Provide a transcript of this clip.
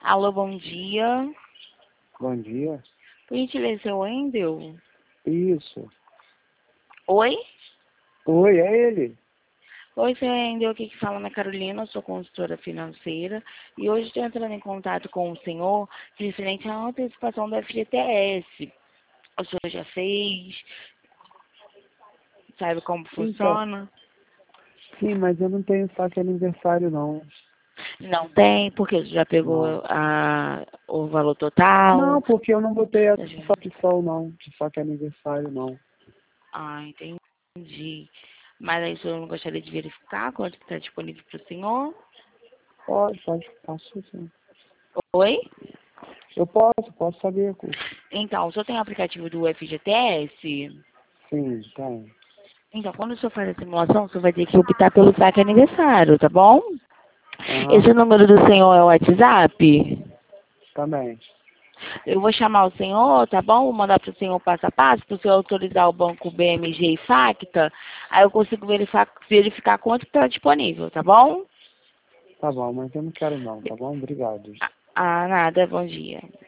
Alô, bom dia. Bom dia. Por gentileza, seu Wendel? Isso. Oi? Oi, é ele. Oi, seu Wendel, aqui que fala na Carolina, eu sou consultora financeira e hoje estou entrando em contato com o senhor referente à antecipação do FGTS. O senhor já fez? Sabe como Então, funciona? sim, mas eu não tenho saque aniversário, não. Não tem, porque você já pegou Não. o valor total? Não, porque eu não botei essa Já- opção, não. De saque aniversário, não. Ah, entendi. Mas aí o senhor não gostaria de verificar quanto está disponível para o senhor? Pode, posso sim. Oi? Eu posso saber, cu. Então, o senhor tem o aplicativo do FGTS? Sim, tem. Então, quando o senhor faz a simulação, o senhor vai ter que optar pelo saque aniversário, tá bom? Aham, Esse número do senhor é o WhatsApp? também. Eu vou chamar o senhor, tá bom? Vou mandar para o senhor passo a passo, para o senhor autorizar o banco BMG e Facta. Aí eu consigo verificar quanto está disponível, tá bom? Tá bom, mas eu não quero não, tá bom? Obrigado. Nada, bom dia.